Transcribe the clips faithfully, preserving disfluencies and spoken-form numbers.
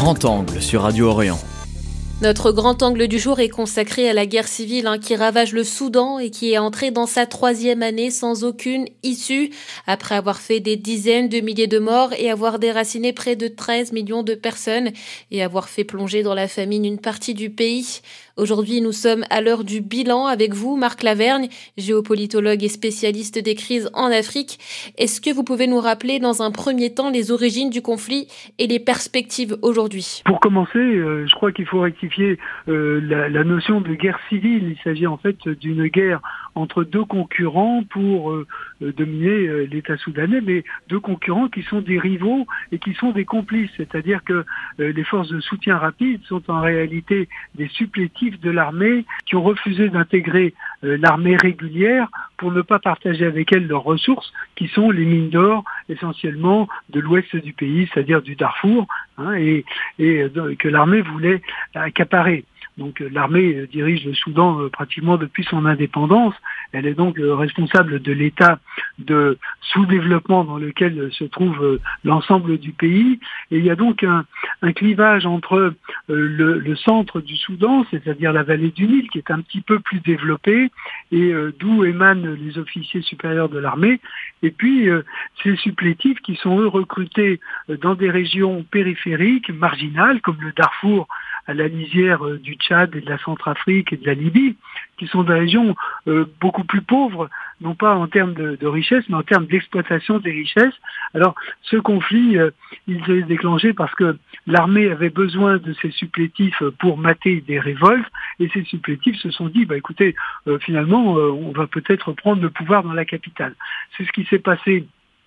Grand Angle sur Radio Orient. Notre grand angle du jour est consacré à la guerre civile hein, qui ravage le Soudan et qui est entrée dans sa troisième année sans aucune issue. Après avoir fait des dizaines de milliers de morts et avoir déraciné près de treize millions de personnes et avoir fait plonger dans la famine une partie du pays. Aujourd'hui, nous sommes à l'heure du bilan avec vous, Marc Lavergne, géopolitologue et spécialiste des crises en Afrique. Est-ce que vous pouvez nous rappeler dans un premier temps les origines du conflit et les perspectives aujourd'hui ? Pour commencer, euh, je crois qu'il faut rectifier euh, la, la notion de guerre civile. Il s'agit en fait d'une guerre entre deux concurrents pour euh, dominer euh, l'État soudanais, mais deux concurrents qui sont des rivaux et qui sont des complices. C'est-à-dire que euh, les forces de soutien rapide sont en réalité des supplétifs de l'armée qui ont refusé d'intégrer euh, l'armée régulière pour ne pas partager avec elle leurs ressources, qui sont les mines d'or essentiellement de l'ouest du pays, c'est-à-dire du Darfour, hein, et, et euh, que l'armée voulait accaparer. Donc euh, l'armée euh, dirige le Soudan euh, pratiquement depuis son indépendance. Elle est donc euh, responsable de l'état de sous-développement dans lequel euh, se trouve euh, l'ensemble du pays. Et il y a donc un, un clivage entre euh, le, le centre du Soudan, c'est-à-dire la vallée du Nil, qui est un petit peu plus développée, et euh, d'où émanent les officiers supérieurs de l'armée, et puis euh, ces supplétifs qui sont eux recrutés euh, dans des régions périphériques, marginales, comme le Darfour, à la lisière euh, du Tchad et de la Centrafrique et de la Libye, qui sont des régions euh, beaucoup plus pauvres, non pas en termes de, de richesse, mais en termes d'exploitation des richesses. Alors, ce conflit, euh, il s'est déclenché parce que l'armée avait besoin de ces supplétifs pour mater des révoltes, et ces supplétifs se sont dit, bah écoutez, euh, finalement, euh, on va peut-être prendre le pouvoir dans la capitale. C'est ce qui s'est passé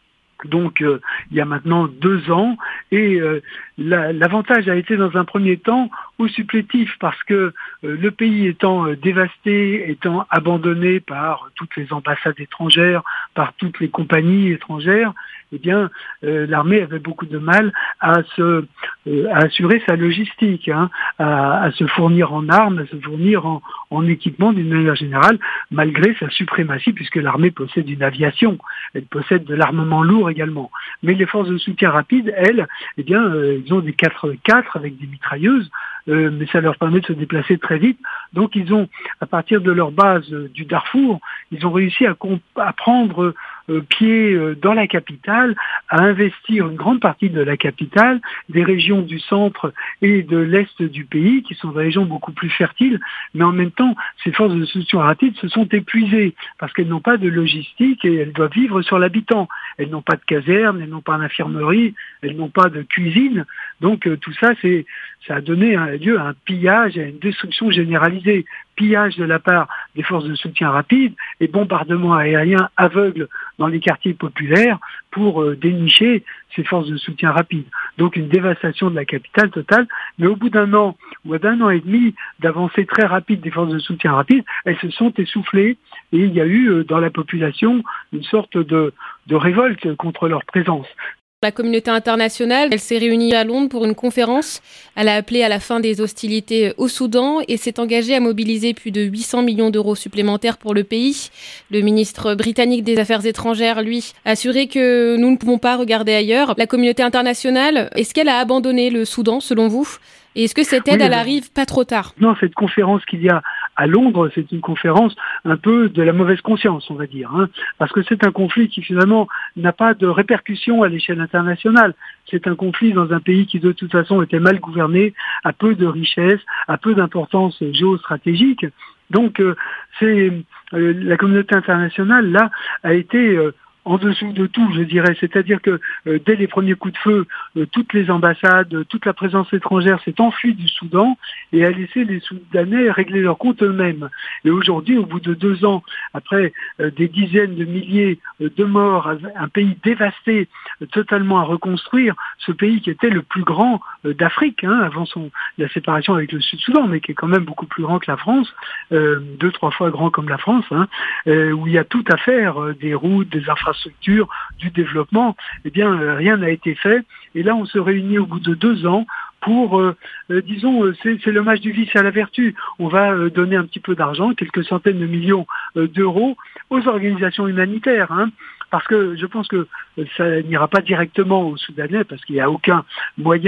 donc euh, il y a maintenant deux ans, et euh, la, l'avantage a été dans un premier temps aux supplétifs parce que euh, le pays étant euh, dévasté, étant abandonné par toutes les ambassades étrangères, par toutes les compagnies étrangères, eh bien euh, l'armée avait beaucoup de mal à se euh, à assurer sa logistique, hein, à, à se fournir en armes, à se fournir en, en équipement d'une manière générale, malgré sa suprématie, puisque l'armée possède une aviation, elle possède de l'armement lourd également. Mais les forces de soutien rapide, elles, eh bien, euh, ils ont des quatre quatre avec des mitrailleuses, euh, mais ça leur permet de se déplacer très vite. Donc ils ont, à partir de leur base euh, du Darfour, ils ont réussi à, comp- à prendre euh, pied euh, dans la capitale, à investir une grande partie de la capitale, des régions du centre et de l'est du pays, qui sont des régions beaucoup plus fertiles, mais en même temps, ces forces de soutien rapide se sont épuisées, parce qu'elles n'ont pas de logistique et elles doivent vivre sur l'habitant. Elles n'ont pas de caserne, elles n'ont pas d'infirmerie, elles n'ont pas de cuisine. Donc euh, tout ça, c'est, ça a donné un, lieu à un pillage, à une destruction généralisée. Pillage de la part des forces de soutien rapide et bombardement aérien aveugle dans les quartiers populaires pour euh, dénicher ces forces de soutien rapide. Donc une dévastation de la capitale totale, mais au bout d'un an ou d'un an et demi d'avancée très rapide des forces de soutien rapide, elles se sont essoufflées et il y a eu euh, dans la population une sorte de, de révolte contre leur présence. La communauté internationale, elle s'est réunie à Londres pour une conférence. Elle a appelé à la fin des hostilités au Soudan et s'est engagée à mobiliser plus de huit cents millions d'euros supplémentaires pour le pays. Le ministre britannique des Affaires étrangères, lui, a assuré que nous ne pouvons pas regarder ailleurs. La communauté internationale, est-ce qu'elle a abandonné le Soudan, selon vous ? Et est-ce que cette aide, oui, elle arrive pas trop tard ? Non, cette conférence qu'il y a à Londres, c'est une conférence un peu de la mauvaise conscience, on va dire, hein, parce que c'est un conflit qui finalement n'a pas de répercussions à l'échelle internationale. C'est un conflit dans un pays qui de toute façon était mal gouverné, a peu de richesse, a peu d'importance géostratégique. Donc euh, c'est euh, la communauté internationale là a été euh, en dessous de tout, je dirais. C'est-à-dire que euh, dès les premiers coups de feu, euh, toutes les ambassades, euh, toute la présence étrangère s'est enfuie du Soudan et a laissé les Soudanais régler leurs comptes eux-mêmes. Et aujourd'hui, au bout de deux ans, après euh, des dizaines de milliers euh, de morts, un pays dévasté, euh, totalement à reconstruire, ce pays qui était le plus grand euh, d'Afrique, hein, avant son, la séparation avec le Sud-Soudan, mais qui est quand même beaucoup plus grand que la France, euh, deux, trois fois grand comme la France, hein, euh, où il y a tout à faire, euh, des routes, des infrastructures, structure, du développement, eh bien euh, rien n'a été fait. Et là, on se réunit au bout de deux ans pour, euh, euh, disons, euh, c'est, c'est l'hommage du vice à la vertu. On va euh, donner un petit peu d'argent, quelques centaines de millions euh, d'euros aux organisations humanitaires, hein, parce que je pense que ça n'ira pas directement aux Soudanais, parce qu'il n'y a aucun moyen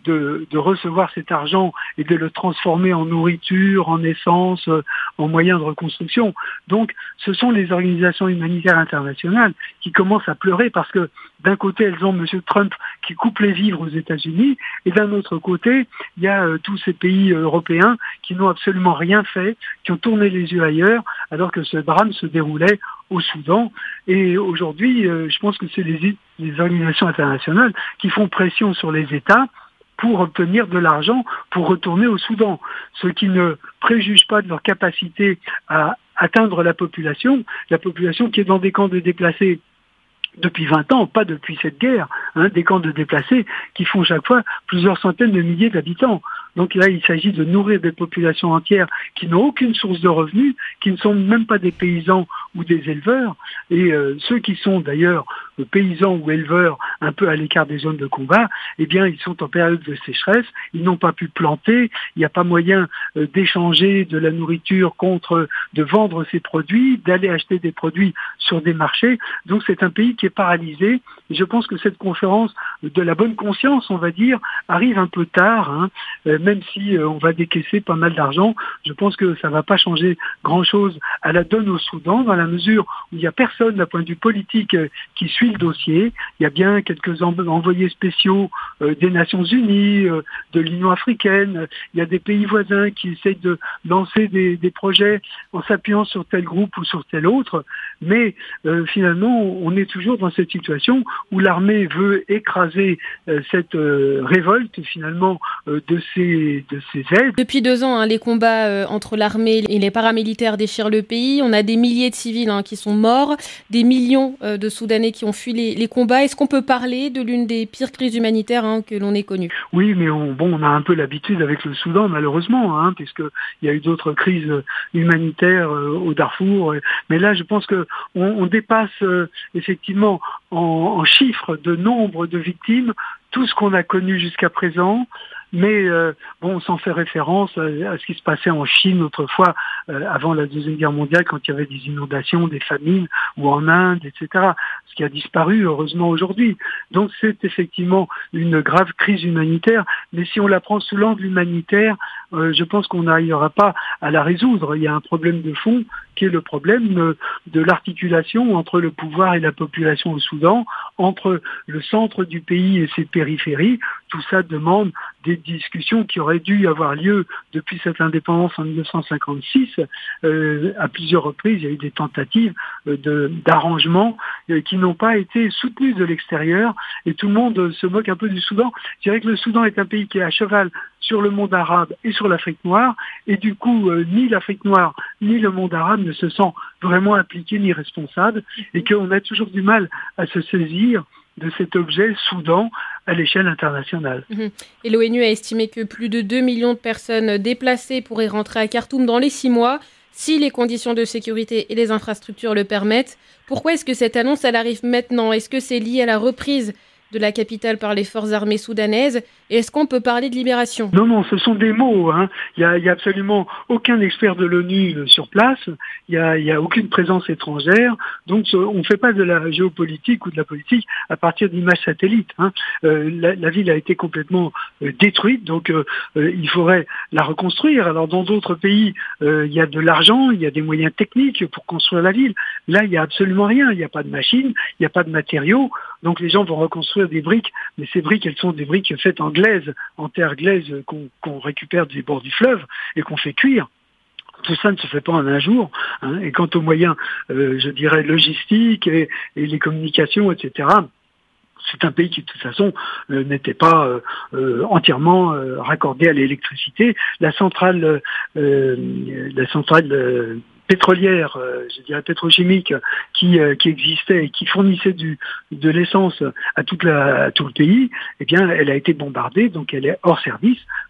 de, de recevoir cet argent et de le transformer en nourriture, en essence, en moyens de reconstruction. Donc, ce sont les organisations humanitaires internationales qui commencent à pleurer parce que d'un côté, elles ont M. Trump qui coupe les vivres aux États-Unis, et d'un autre côté, il y a euh, tous ces pays euh, européens qui n'ont absolument rien fait, qui ont tourné les yeux ailleurs, alors que ce drame se déroulait au Soudan. Et aujourd'hui, euh, je pense que c'est les, les organisations internationales qui font pression sur les États pour obtenir de l'argent pour retourner au Soudan, ce qui ne préjuge pas de leur capacité à atteindre la population, la population qui est dans des camps de déplacés depuis vingt ans, pas depuis cette guerre, hein, des camps de déplacés qui font chaque fois plusieurs centaines de milliers d'habitants. Donc là, il s'agit de nourrir des populations entières qui n'ont aucune source de revenus, qui ne sont même pas des paysans ou des éleveurs. Et euh, ceux qui sont d'ailleurs paysans ou éleveurs un peu à l'écart des zones de combat, eh bien, ils sont en période de sécheresse, ils n'ont pas pu planter, il n'y a pas moyen euh, d'échanger de la nourriture contre, de vendre ces produits, d'aller acheter des produits sur des marchés. Donc c'est un pays qui est paralysé. Et je pense que cette conférence de la bonne conscience, on va dire, arrive un peu tard, hein, euh, même si euh, on va décaisser pas mal d'argent. Je pense que ça ne va pas changer grand-chose à la donne au Soudan, dans la mesure où il n'y a personne d'un point de vue politique euh, qui suit le dossier. Il y a bien quelques envoyés spéciaux euh, des Nations Unies, euh, de l'Union africaine. Il y a des pays voisins qui essayent de lancer des, des projets en s'appuyant sur tel groupe ou sur tel autre. Mais euh, finalement, on est toujours dans cette situation où l'armée veut écraser euh, cette euh, révolte finalement euh, de ces de ces aides. Depuis deux ans, hein, les combats euh, entre l'armée et les paramilitaires déchirent le pays. On a des milliers de civils hein, qui sont morts, des millions euh, de Soudanais qui ont fui les, les combats. Est-ce qu'on peut parler de l'une des pires crises humanitaires hein, que l'on ait connues? Oui, mais on, bon, on a un peu l'habitude avec le Soudan, malheureusement, hein, puisqu'il y a eu d'autres crises humanitaires euh, au Darfour. Mais là, je pense que on, on dépasse euh, effectivement en, en chiffres de nombre de victimes tout ce qu'on a connu jusqu'à présent. Mais euh, bon, on s'en fait référence à, à ce qui se passait en Chine autrefois, euh, avant la Deuxième Guerre mondiale, quand il y avait des inondations, des famines, ou en Inde, et cetera. Ce qui a disparu, heureusement, aujourd'hui. Donc c'est effectivement une grave crise humanitaire, mais si on la prend sous l'angle humanitaire, euh, je pense qu'on n'arrivera pas à la résoudre. Il y a un problème de fond qui est le problème de, de l'articulation entre le pouvoir et la population au Soudan, entre le centre du pays et ses périphéries. Tout ça demande des discussions qui auraient dû avoir lieu depuis cette indépendance en mille neuf cent cinquante-six. Euh, à plusieurs reprises, il y a eu des tentatives euh, de, d'arrangement euh, qui n'ont pas été soutenues de l'extérieur, et tout le monde euh, se moque un peu du Soudan. Je dirais que le Soudan est un pays qui est à cheval sur le monde arabe et sur l'Afrique noire, et du coup, euh, ni l'Afrique noire, ni le monde arabe ne se sent vraiment impliqués ni responsables, et qu'on a toujours du mal à se saisir de cet objet Soudan à l'échelle internationale. Mmh. Et l'ONU a estimé que plus de deux millions de personnes déplacées pourraient rentrer à Khartoum dans les six mois, si les conditions de sécurité et les infrastructures le permettent. Pourquoi est-ce que cette annonce elle arrive maintenant? Est-ce que c'est lié à la reprise de la capitale par les forces armées soudanaises? Et est-ce qu'on peut parler de libération? Non, non, ce sont des mots. Hein. Il n'y a, il y a absolument aucun expert de l'ONU sur place. Il n'y a, il y a aucune présence étrangère. Donc, on ne fait pas de la géopolitique ou de la politique à partir d'images satellites. Hein. Euh, la, la ville a été complètement euh, détruite, donc euh, euh, il faudrait la reconstruire. Alors, dans d'autres pays, euh, il y a de l'argent, il y a des moyens techniques pour construire la ville. Là, il n'y a absolument rien. Il n'y a pas de machines, il n'y a pas de matériaux. Donc, les gens vont reconstruire des briques, mais ces briques, elles sont des briques faites en glaise, en terre glaise qu'on, qu'on récupère du bord du fleuve et qu'on fait cuire. Tout ça ne se fait pas en un jour. Hein. Et quant aux moyens, euh, je dirais, logistiques et, et les communications, et cetera, c'est un pays qui, de toute façon, euh, n'était pas euh, euh, entièrement euh, raccordé à l'électricité. La centrale, euh, la centrale euh, pétrolière, euh, je dirais pétrochimique, qui, euh, qui existait et qui fournissait du, de l'essence à, toute la, à tout le pays, eh bien, elle a été bombardée, donc elle est hors service.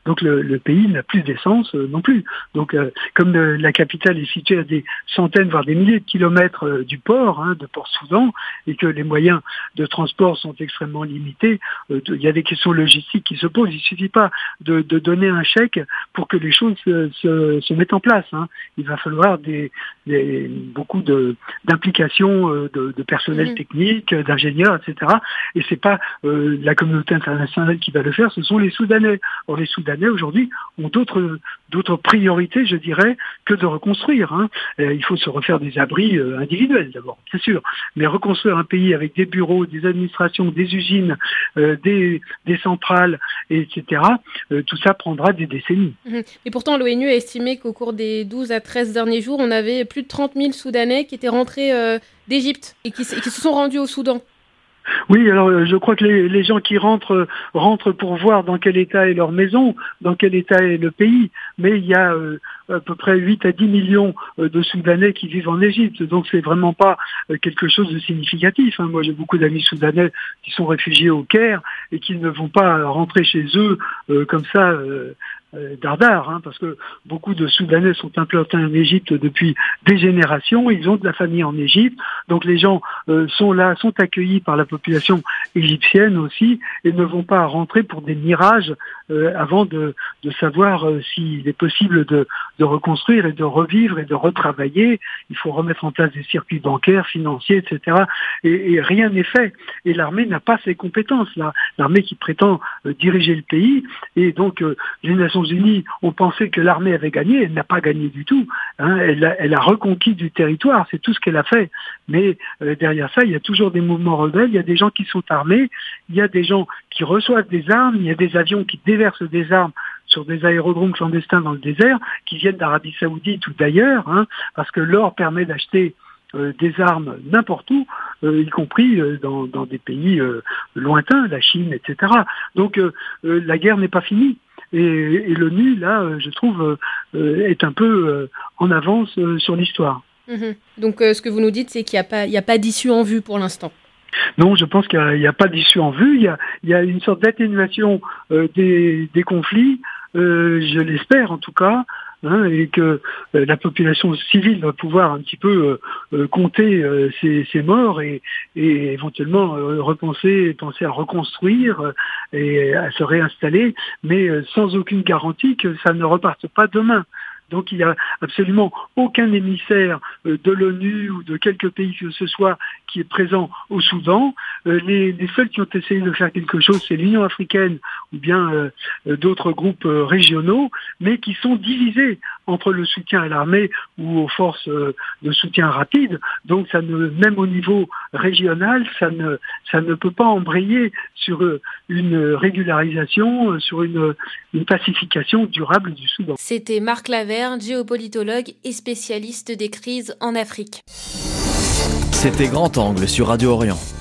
Donc le, le pays n'a plus d'essence euh, non plus. Donc euh, comme le, la capitale est située à des centaines, voire des milliers de kilomètres euh, du port, hein, de Port-Soudan, et que les moyens de transport sont extrêmement limités, euh, de, il y a des questions logistiques qui se posent. Il ne suffit pas de, de donner un chèque pour que les choses se, se, se mettent en place. Hein. Il va falloir des, des, beaucoup de, d'implications euh, de, de personnel mmh. technique, d'ingénieurs, et cetera. Et c'est pas euh, la communauté internationale qui va le faire, ce sont les Soudanais. Or les Soudanais aujourd'hui ont d'autres d'autres priorités, je dirais, que de reconstruire. Hein. Et il faut se refaire des abris euh, individuels d'abord, c'est sûr. Mais reconstruire un pays avec des bureaux, des administrations, des usines, euh, des, des centrales, et cetera, euh, tout ça prendra des décennies. Mmh. Et pourtant, l'ONU a estimé qu'au cours des douze à treize derniers jours, on avait plus de trente mille Soudanais qui étaient rentrés euh, d'Égypte et qui, et qui se sont rendus au Soudan. Oui, alors je crois que les, les gens qui rentrent rentrent pour voir dans quel état est leur maison, dans quel état est le pays. Mais il y a euh, à peu près huit à dix millions de Soudanais qui vivent en Égypte, donc c'est vraiment pas quelque chose de significatif. Hein. Moi, j'ai beaucoup d'amis soudanais qui sont réfugiés au Caire et qui ne vont pas rentrer chez eux euh, comme ça. Euh, Euh, dardard, hein, parce que beaucoup de Soudanais sont implantés en Égypte depuis des générations, ils ont de la famille en Égypte, donc les gens euh, sont là, sont accueillis par la population égyptienne aussi, et ne vont pas rentrer pour des mirages euh, avant de, de savoir euh, s'il est possible de, de reconstruire et de revivre et de retravailler. Il faut remettre en place des circuits bancaires, financiers, et cetera. Et, et rien n'est fait. Et l'armée n'a pas ces compétences là. L'armée qui prétend euh, diriger le pays, et donc euh, les Nations Unies ont pensé que l'armée avait gagné, elle n'a pas gagné du tout. Hein. Elle, a, elle a reconquis du territoire, c'est tout ce qu'elle a fait. Mais euh, derrière ça, il y a toujours des mouvements rebelles, il y a des gens qui sont armés, il y a des gens qui reçoivent des armes, il y a des avions qui déversent des armes sur des aérodromes clandestins dans le désert, qui viennent d'Arabie Saoudite ou d'ailleurs, hein, parce que l'or permet d'acheter Euh, des armes n'importe où, euh, y compris euh, dans, dans des pays euh, lointains, la Chine, et cetera. Donc euh, euh, la guerre n'est pas finie. Et, et l'ONU, là, euh, je trouve, euh, est un peu euh, en avance euh, sur l'histoire. Mmh. Donc euh, ce que vous nous dites, c'est qu'il n'y a pas, il n'y a pas d'issue en vue pour l'instant. Non, je pense qu'il n'y a, a pas d'issue en vue. Il y a, il y a une sorte d'atténuation euh, des, des conflits, euh, je l'espère en tout cas. Hein, et que euh, la population civile va pouvoir un petit peu euh, euh, compter euh, ses, ses morts et, et éventuellement euh, repenser, penser à reconstruire euh, et à se réinstaller, mais euh, sans aucune garantie que ça ne reparte pas demain. Donc il n'y a absolument aucun émissaire euh, de l'ONU ou de quelque pays que ce soit qui est présent au Soudan. Euh, les, les seuls qui ont essayé de faire quelque chose, c'est l'Union africaine ou bien euh, d'autres groupes euh, régionaux, mais qui sont divisés entre le soutien à l'armée ou aux forces euh, de soutien rapide. Donc ça ne, même au niveau régional, ça ne, ça ne peut pas embrayer sur euh, une régularisation, euh, sur une, une pacification durable du Soudan. C'était Marc Laverne, géopolitologue et spécialiste des crises en Afrique. C'était Grand Angle sur Radio Orient.